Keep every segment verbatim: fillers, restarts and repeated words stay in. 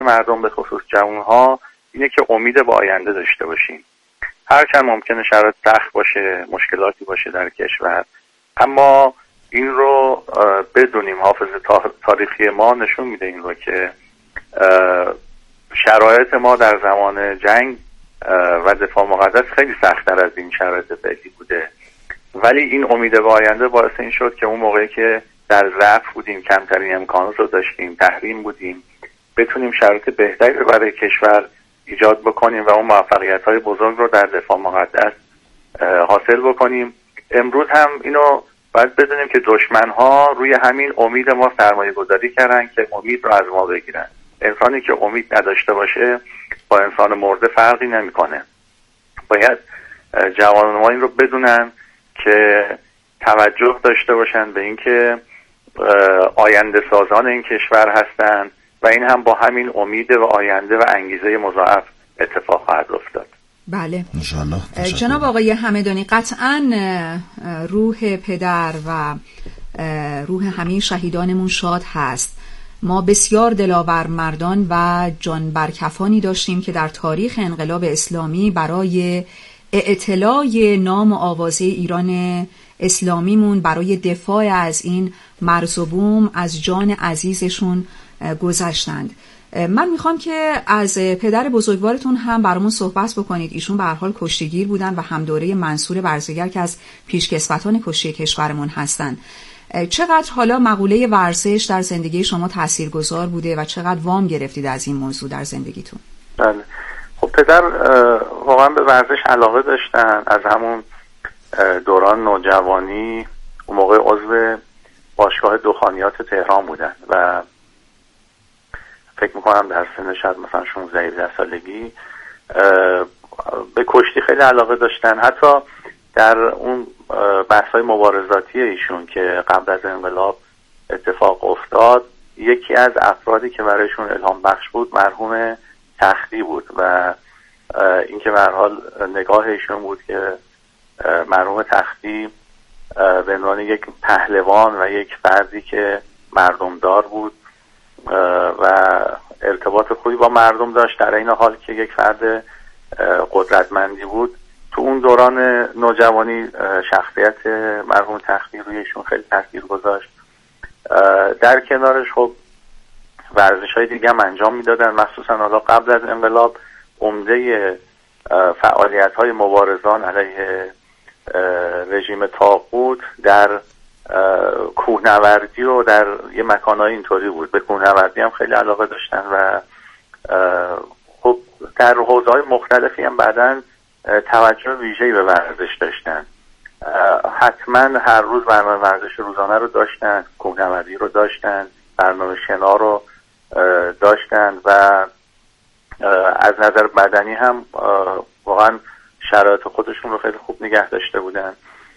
مردم به خصوص جوانها اینه که امید به آینده داشته باشیم. هرچند ممکنه شرایط سخت باشه، مشکلاتی باشه در کشور، اما این رو بدونیم حافظه تاریخی ما نشون میده این رو که شرایط ما در زمان جنگ و دفاع مقدس خیلی سخت‌تر از این شرایط فعلی بوده، ولی این امید به آینده باعث این شد که اون موقعی که در ضعف بودیم، کمترین امکانات رو داشتیم، تحریم بودیم، بتونیم شرایط بهتری رو برای کشور ایجاد بکنیم و اون موفقیت‌های بزرگ رو در دفاع مقدس حاصل بکنیم. امروز هم اینو باید بدونیم که دشمن‌ها روی همین امید ما سرمایه گذاری کردن که امید رو از ما بگیرن. انسانی که امید نداشته باشه با انسان مرده فرقی نمی‌کنه. باید جوانان ما این رو بدونن که توجه داشته باشن به اینکه آینده سازان این کشور هستن و این هم با همین امید و آینده و انگیزه مضاعف اتفاق خواهد افتاد. بله جناب آقای همدانی، قطعاً روح پدر و روح همه شهیدانمون شاد هست. ما بسیار دلاور مردان و جان برکفانی داشتیم که در تاریخ انقلاب اسلامی برای اعتلاع نام و آوازه ایران اسلامیمون، برای دفاع از این مرز و بوم از جان عزیزشون گذشتند. من میخوام که از پدر بزرگوارتون هم برامون صحبت بکنید. ایشون به هر حال کشتیگیر بودن و هم دوره منصور برزگر که از پیشکسوتان کشتی کشورمون هستن. چقدر حالا مقوله ورزش در زندگی شما تاثیرگذار بوده و چقدر وام گرفتید از این موضوع در زندگیتون؟ بله، خب پدر واقعا به ورزش علاقه داشتن. از همون دوران نوجوانی اون موقع عضو باشگاه دخانیات تهران بودن و فکر میکنم در سن شاید مثلا شانزده هفده سالگی به کشتی خیلی علاقه داشتن. حتی در اون بحث‌های مبارزاتی ایشون که قبل از انقلاب اتفاق افتاد، یکی از افرادی که برایشون الهام بخش بود مرحوم تختی بود و این که به هر حال نگاه ایشون بود که مرحوم تختی به عنوان یک پهلوان و یک فردی که مردمدار بود و ارتباط خوبی با مردم داشت، در این حال که یک فرد قدرتمندی بود. تو اون دوران نوجوانی شخصیت مرحوم تختی رویشون خیلی تاثیر گذاشت. در کنارش خب ورزش‌های دیگه هم انجام میدادن، مخصوصا حالا قبل از انقلاب عمده فعالیت‌های مبارزان علیه رژیم طاغوت در کوهنوردی و در یه مکان‌های اینطوری بود. به کوهنوردی هم خیلی علاقه داشتن و خب در حوزه‌های مختلفی هم بعداً توجه ویژه‌ای به ورزش داشتن. حتما هر روز برنامه ورزش روزانه رو داشتن، کوهنوردی رو داشتن، برنامه شنا رو داشتن و از نظر بدنی هم واقعا شرایط خودشون رو خیلی خوب نگه داشته بودن.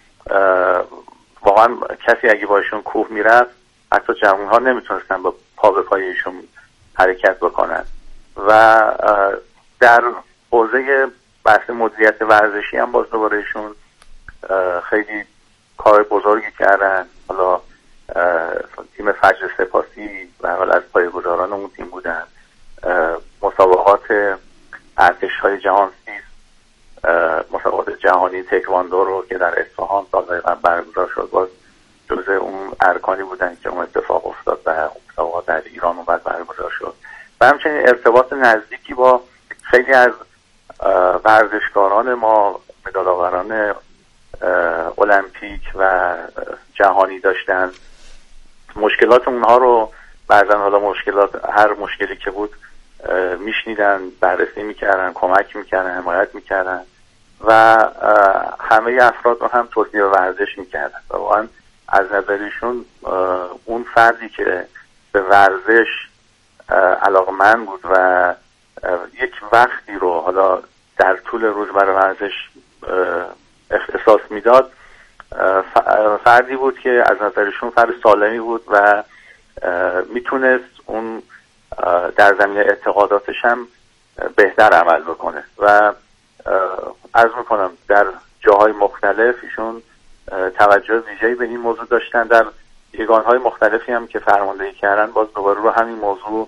واقعا کسی اگه باشون کوه میرفت، حتی جوان‌ها نمیتونستن با پا به پای ایشون حرکت بکنن. و در حوزه بحث مدیریت ورزشی هم باز دوباره ایشون خیلی کار بزرگی کردن. حالا تیم فجر سپاسی و حال از پایه‌گذاران اون تیم بودن. مسابقات ارتش‌های جهان سیز، مسابقات جهانی تکواندو رو که در اصفهان سال‌های قبل برگزار شد، باز جزء اون ارکانی بودن که اون اتفاق افتاد و مسابقات در ایران اومد برگزار شد. و همچنین ارتباط نزدیکی با خیلی از ورزشکاران ما، مدال‌آوران المپیک و جهانی داشتن. مشکلات اونها رو بعضا حالا مشکلات هر مشکلی که بود میشنیدن، بررسی میکردن، کمک میکردن، حمایت میکردن و همه افراد رو هم توصیه ورزش میکردن. واقعا از نظرشون اون فردی که به ورزش علاقمند بود و یک وقتی رو حالا در طول روز برای ورزش اختصاص میداد، فردی بود که از نظرشون فرد سالمی بود و میتونست اون در زمینه اعتقاداتش هم بهتر عمل بکنه و عرض میکنم در جاهای مختلف ایشون توجه ویژه‌ای به این موضوع داشتن. در یگانهای مختلفی هم که فرماندهی کردن باز دوباره رو همین موضوع و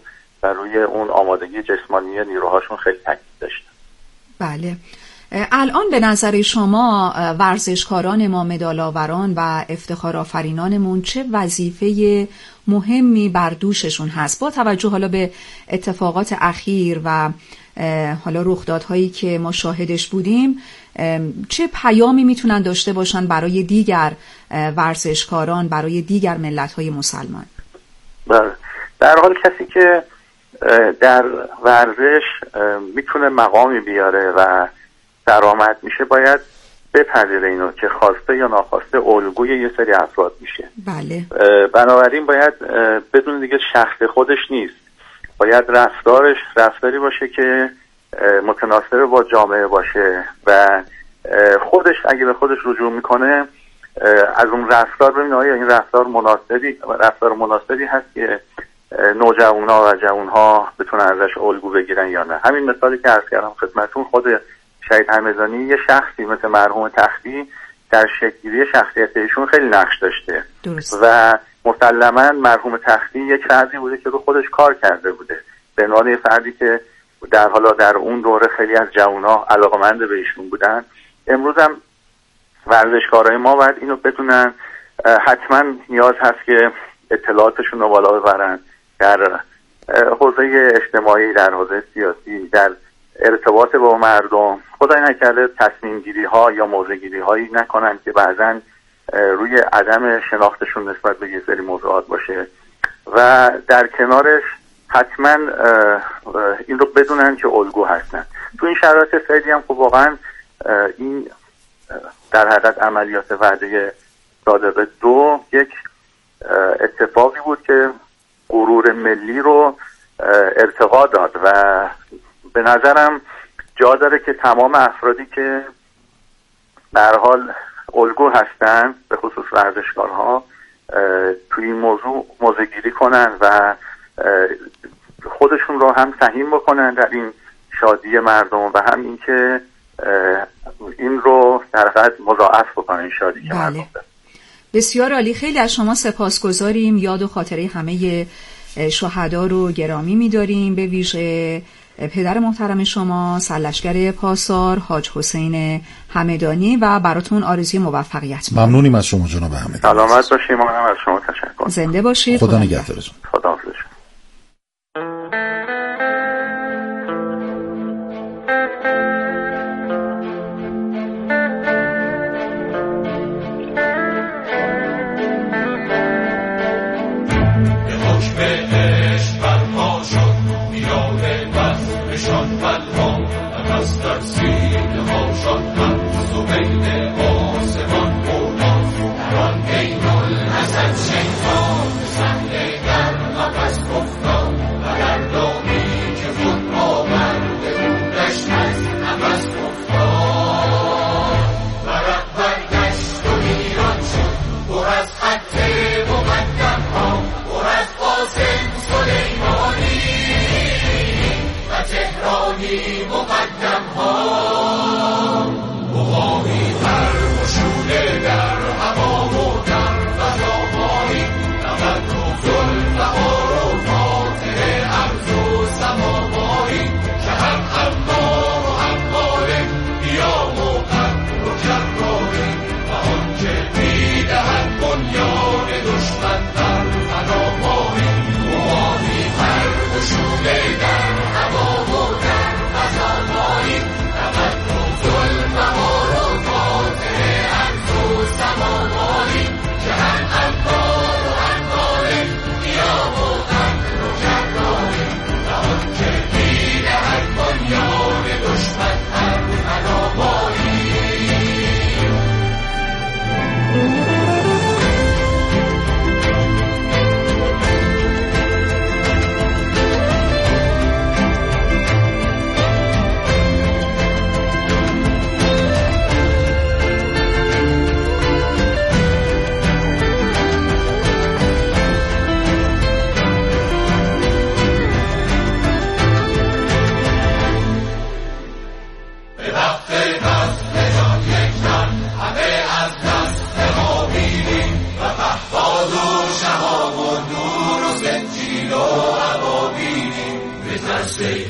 و روی اون آمادگی جسمانی نیروهاشون خیلی تاکید داشتن. بله. الان به نظر شما ورزشکاران ما، مدال‌آوران و افتخارآفرینانمون چه وظیفه مهمی بر دوششون هست با توجه حالا به اتفاقات اخیر و حالا رخدادهایی که ما شاهدش بودیم؟ چه پیامی میتونن داشته باشن برای دیگر ورزشکاران، برای دیگر ملت‌های مسلمان؟ بله، در حال کسی که در ورزش میتونه مقامی بیاره و درآمد میشه باید بپذیره اینو که خواسته یا ناخواسته الگوی یه سری افراد میشه. بله. بنابراین باید بدون دیگه شخص خودش نیست، باید رفتارش رفتاری باشه که متناسب با جامعه باشه و خودش اگه به خودش رجوع میکنه از اون رفتار ببینه آیا این رفتار مناسبی رفتار مناسبی هست که نوجوان‌ها و جوان‌ها بتونن ازش الگو بگیرن یا نه. همین مثالی که عرض کردم خدمتتون، خود شهید همدانی یه شخصی مثل مرحوم تختی در شکل‌گیری شخصیت ایشون خیلی نقش داشته. درست. و مسلماً مرحوم تختی یک فردی بوده که رو خودش کار کرده بوده، به عنوان فردی که در حالا در اون دوره خیلی از جوان‌ها علاقه‌مند به ایشون بودن. امروز هم ورزشکارای ما باید اینو بدونن، حتما نیاز هست که اطلاعاتشون رو بالا ببرن در حوزه اجتماعی، در حوزه سیاسی، در ارتباط با مردم. خدای نکرده تصمیم گیری ها یا موضع گیری هایی نکنن که بعضن روی عدم شناختشون نسبت به یه سری موضوعات باشه و در کنارش حتما این رو بدونن که الگو هستن. تو این شرایط فعلی هم خب واقعا این در حقیقت عملیات وعده صادقه دو یک اتفاقی بود که غرور ملی رو ارتقا داد و به نظرم جا داره که تمام افرادی که به هر حال الگو هستن، به خصوص ورزشکارها، توی این موضوع موضع‌گیری کنن و خودشون رو هم سهیم بکنن در این شادی مردم و هم این که این رو در حقیقت مضاعف بکنن این شادی که مردم دارن. بسیار عالی، خیلی از شما سپاسگزاریم. یاد و خاطره همه شهدا رو گرامی می‌داریم، به ویژه پدر محترم شما سرلشکر پاسار حاج حسین همدانی و براتون آرزوی موفقیت می‌کنم. ممنونیم از شما جناب همدانی. سلامت باشید. منم از شما تشکر. زنده باشید. خدا نگهدارتون. خدا حافظ.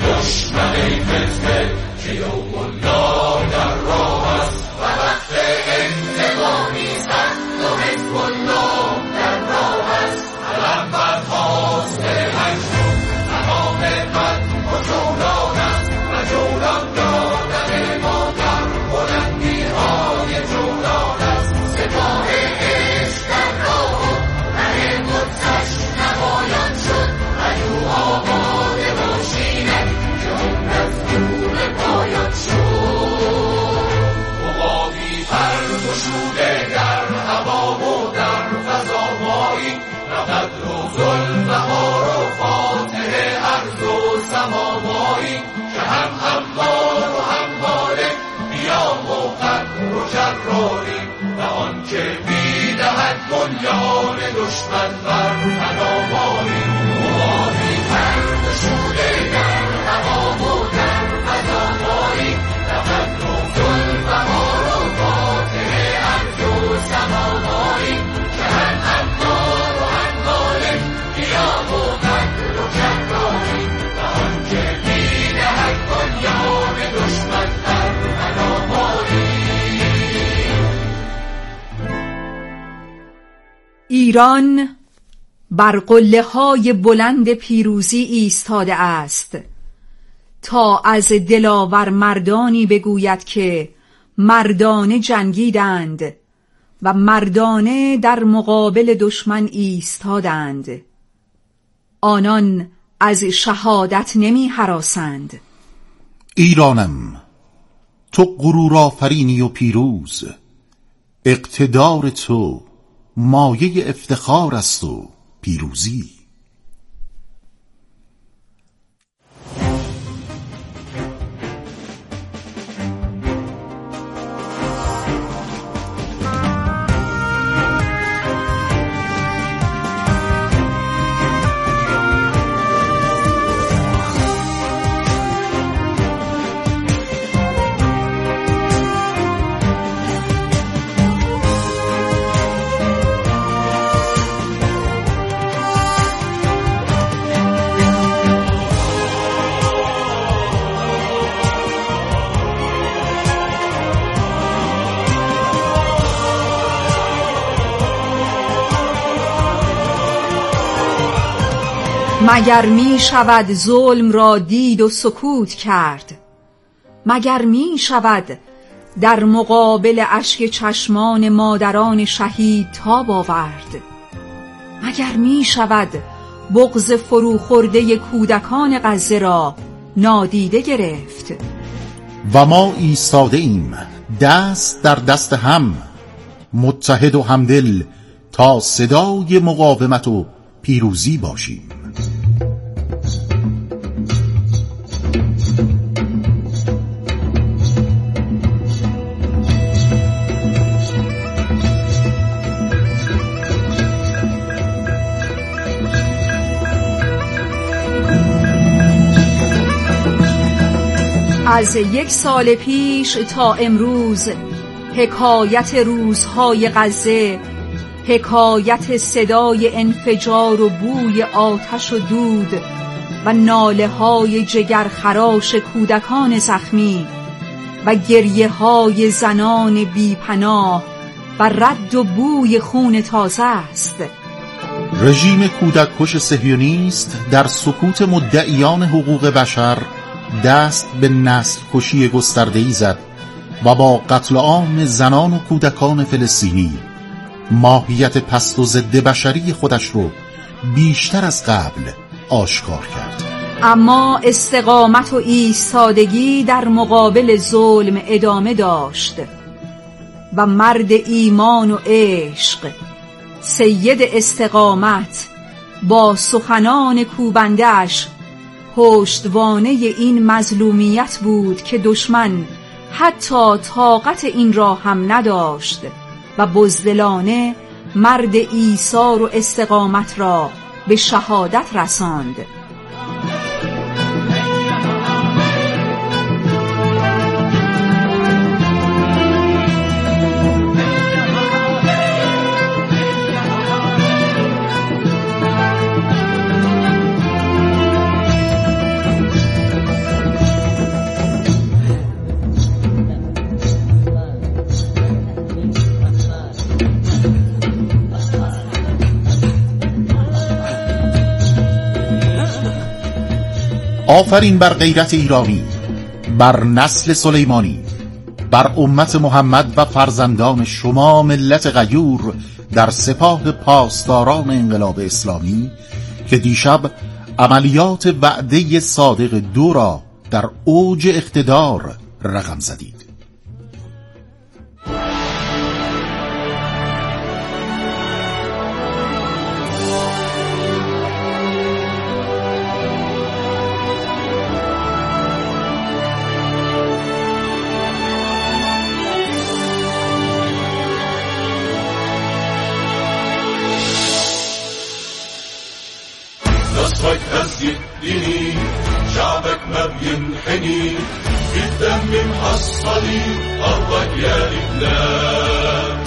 دشمن ای فتنه که یوم الله در راه است و وقت انتقامی است و حزب الله در راه است. علم برخاست هجرون تمام من و جولان است و جولان دادن ما در بلندی های جولان است. سپاه عشق در راه و ره قدسش نمایان شد و یو آماده باشینک که عمرت نور پایان شد. مقامی پر گشوده در هوا و در فضا مایی نقد و ذوالبهار و فاتح ارض و سما مایی که هم هموار و همواره قیام و قدر و جراری و آن که میدهد بنیان دشمن بر پنامایی. مقامی پر گشوده در هوا و در فضا مایی نقد و ذوالبهار و فاتح ارض و سما مایی که هم هموار و همواره قیام و قدر و جراری و آن که میدهد بنیان دشمن بر پنامایی. ایران بر قله های بلند پیروزی ایستاده است تا از دلاور مردانی بگوید که مردانه جنگیدند و مردانه در مقابل دشمن ایستادند. آنان از شهادت نمی هراسند. ایرانم تو غرور آفرینی و پیروز، اقتدار تو مایه افتخار است و پیروزی. مگر می شود ظلم را دید و سکوت کرد؟ مگر می شود در مقابل اشک چشمان مادران شهید تاب آورد؟ مگر می شود بغض فروخورده کودکان غزه را نادیده گرفت؟ و ما ایستاده ایم دست در دست هم، متحد و همدل تا صدای مقاومت و پیروزی باشیم. از یک سال پیش تا امروز حکایت روزهای غزه، حکایت صدای انفجار و بوی آتش و دود و ناله های جگرخراش کودکان زخمی و گریه های زنان بیپناه و رد و بوی خون تازه است. رژیم کودککش صهیونیست در سکوت مدعیان حقوق بشر دست به نسل کشی گسترده‌ای زد و با قتل عام زنان و کودکان فلسطینی ماهیت پست و ضد بشری خودش رو بیشتر از قبل آشکار کرد. اما استقامت و ایستادگی در مقابل ظلم ادامه داشت و مرد ایمان و عشق سید استقامت با سخنان کوبنده‌اش پشتوانه این مظلومیت بود که دشمن حتی طاقت این را هم نداشت و بزدلانه مرد ایثار و استقامت را به شهادت رساند. آفرین بر غیرت ایرانی، بر نسل سلیمانی، بر امت محمد و فرزندان شما ملت غیور در سپاه پاسداران انقلاب اسلامی که دیشب عملیات وعده صادق دو را در اوج اقتدار رقم زدید. نصرك أزيد ديني، شعبك ما بينحني، بالدم محصلي أرضك يا لبنان.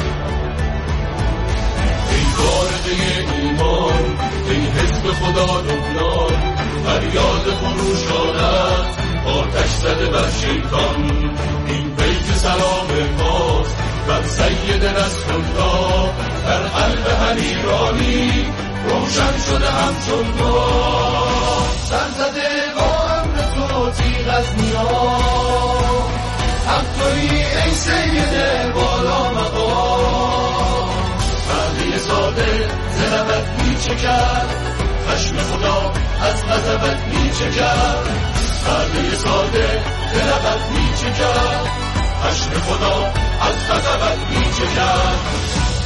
ای وارد ایمان، ای حزب خدا لبنان، فریاد خروشانت آتش زده بر شیطان. این بیت سلام ماست بر سید نصر الله، در قلب هر ایرانی روشن شده همچون ما. سر زده با امر تو تیغ از میان، حق تویی ای سید بالا مقام. مردی ساده زنبت می چکد، خشم خدا از غضبت می چکد. مردی ساده زنبت می چکد، خشم خدا از غضبت می چکد.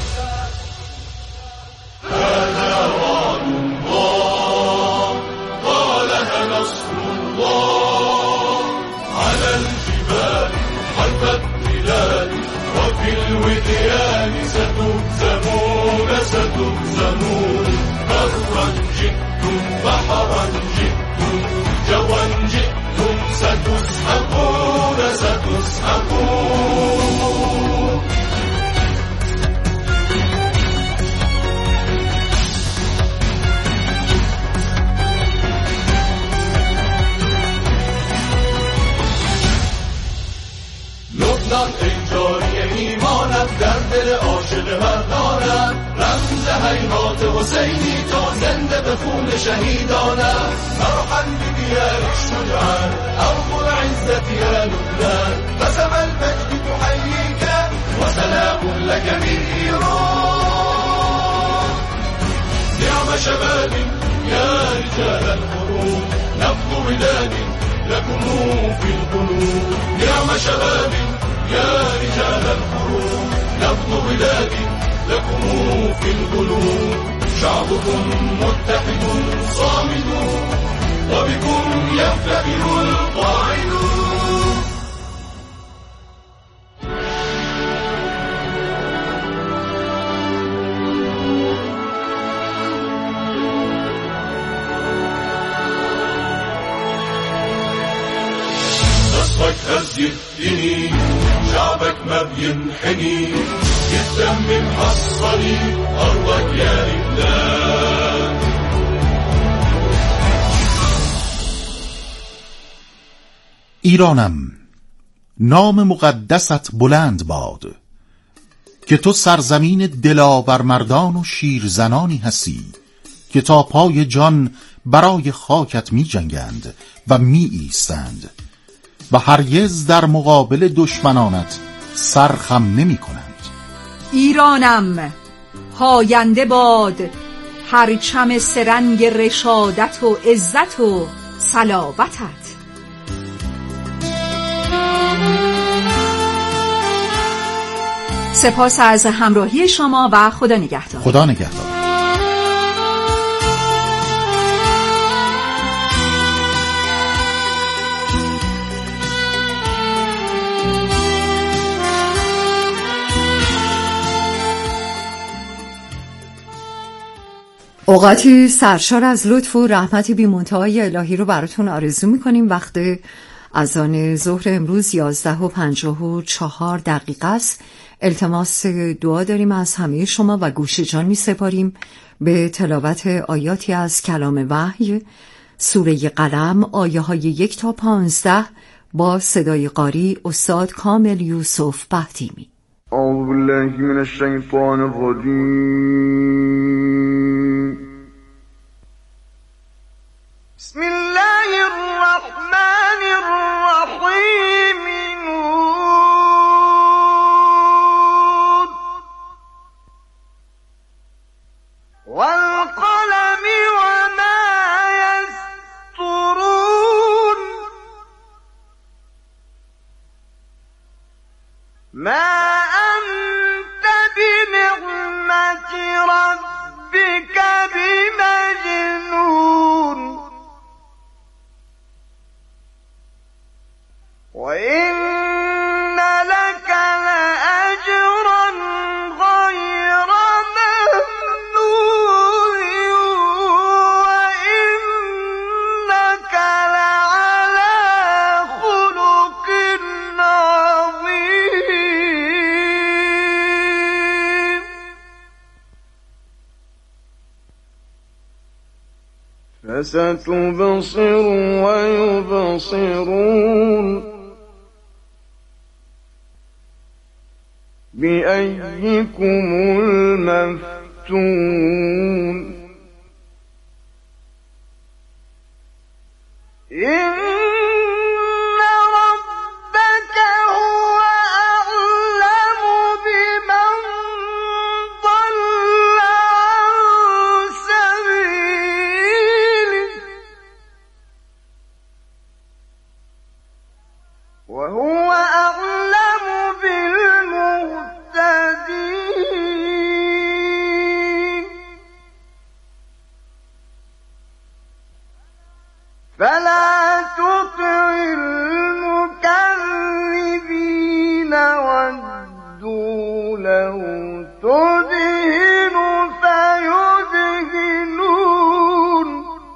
الوديان ستهزمون ستهزمون، برا جئتم بحرا جئتم جوا جئتم، ستسحقون ستسحقون. لبنان ای جاری ایمانت، در دل عاشق مردانت، رمز حیات حسینی تو زنده به خون شهیدانت. مرحبا بك يا شجاع أرض العزة يا لبنان، قسم المجد تحييك وسلام لك من إيران. نعم شباب يا رجال الحروب، نبض ولاد لكم في القلوب. نعم شباب يا رجال الحروب، نبض بلاد لكم في القلوب. شعبكم متحد صامد، وبكم يفتخر القاعدون. نصرك أزيد ديني، شعبك ما بينحني، بالدم محصلي أرضك يا لبنان. ایرانم، نام مقدست بلند باد که تو سرزمین دلاور مردان و شیرزنانی هستی که تا پای جان برای خاکت می جنگند و می ایستند و هرگز در مقابل دشمنانت سرخم نمی کنند. ایرانم، پاینده باد پرچم سرنگ رشادت و عزت و صلابتت. سپاس از همراهی شما و خدا نگهدار. خدا نگهدار. اوقاتی سرشار از لطف و رحمت بی منتهای الهی رو براتون آرزو میکنیم. وقت اذان ظهر امروز یازده و پنجاه و چهار دقیقه است. التماس دعا داریم از همه شما و گوش جان می سپاریم به تلاوت آیاتی از کلام وحی، سوره قلم، آیه های یک تا پانزده با صدای قاری استاد کامل یوسف بهتیمی. اعوذ بالله من الشیطان الرجیم. بسم الله الرحمن ربك بمجنون وإن لك لأجرا غير ممنون وإنك لعلى خلق عظيم فستبصر ويبصرون بأيكم المفتون إن ربك هو أعلم بمن ضل عن سبيله وهو أعلم بالمهتدين فلا تطع المكذبين ودوا لو تدهن فيدهنون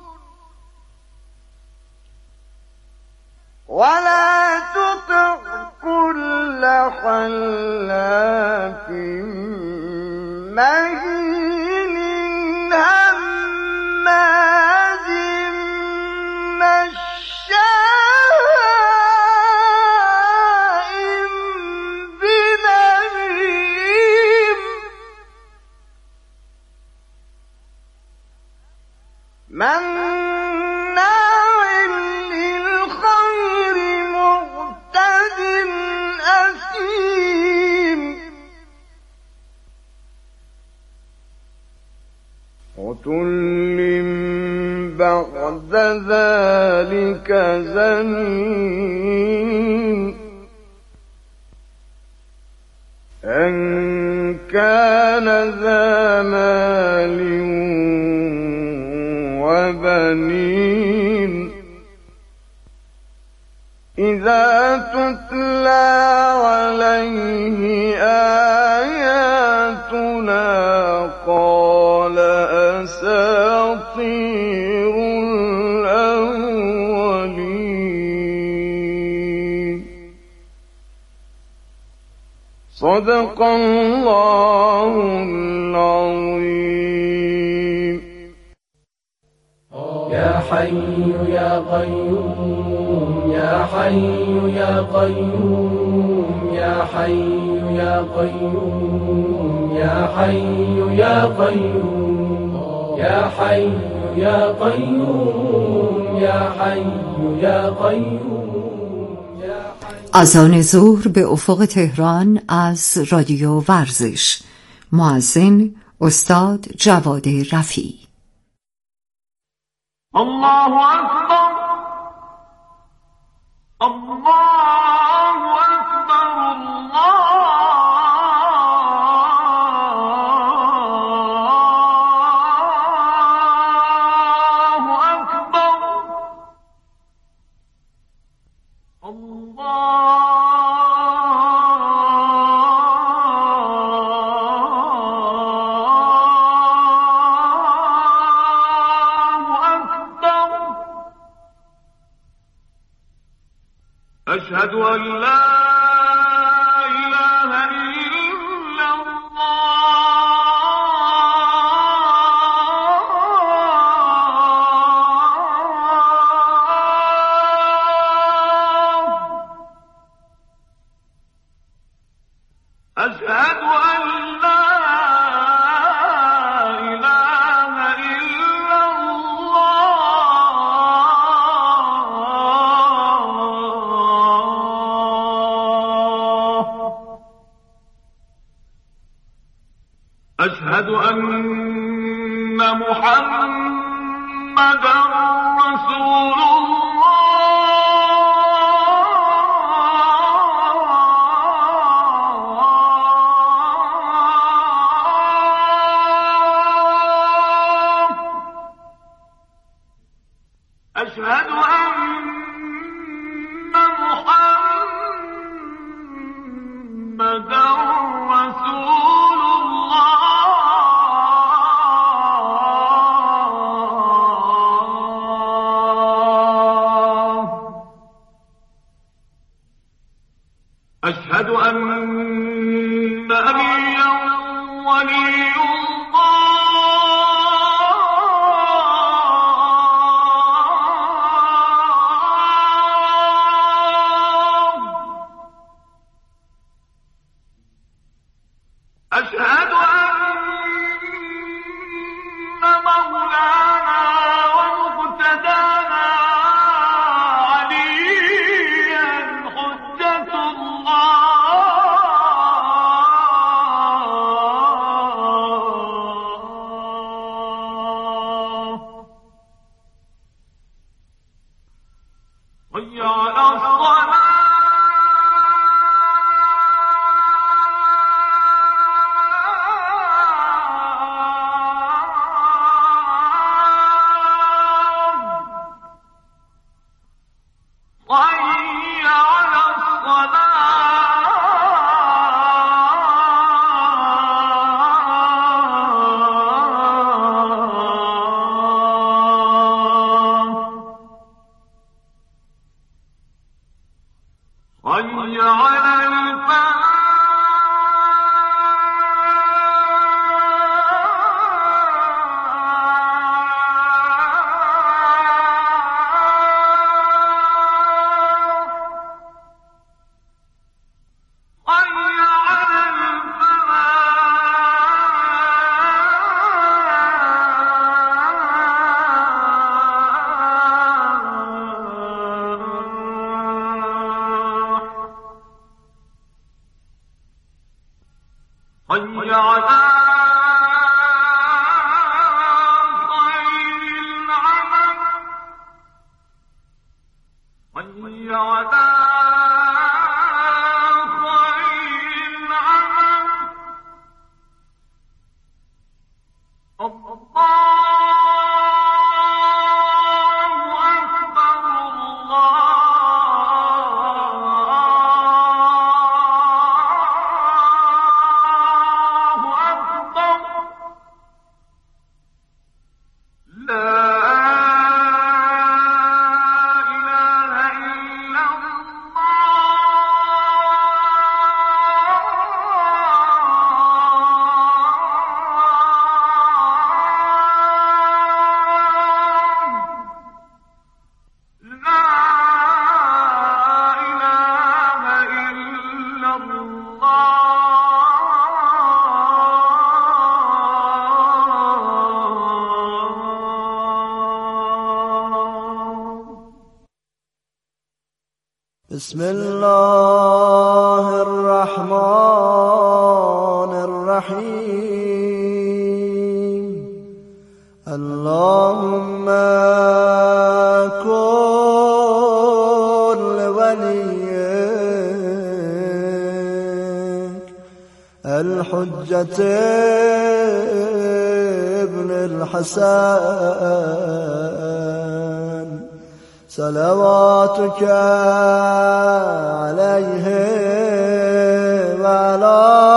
ولا تطع كل حلاف مهين هماز مشاء بنميم مناع للخير معتد أثيم عتل بعد ذلك زنيم أن كان ذا مال وبنين إذا تتلى عليه آياتنا قال أساطير الأولين صدق الله العظيم يا حي يا قيوم يا حي يا قيوم يا حي يا قيوم يا حي يا قيوم يا حي يا قيوم يا حي يا قيوم يا حي. اذان ظهر به افق تهران از رادیو ورزش. مؤذن استاد جواد رفیعی. الله أكبر الله أكبر الله أكبر الله أشهد أن لا إله إلا الله أشهد أن لا إله إلا أشهد أن محمدًا رسول الله أشهد أن أبيا ولي أشهد أن مولانا ومقتدانا عليا حجة الله حي على الصلاة حي على الفلاح حي على خير العمل حي على خير العمل الله أكبر بسم الله الرحمن الرحيم اللهم كن لوليك الحجة ابن الحسن صلواتك عليه وعلى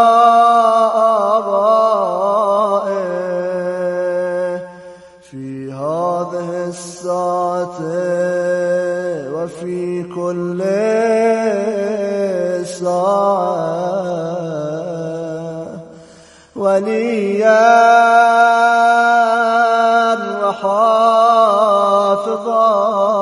آبائه في هذه الساعة وفي كل ساعة وليا وحافظا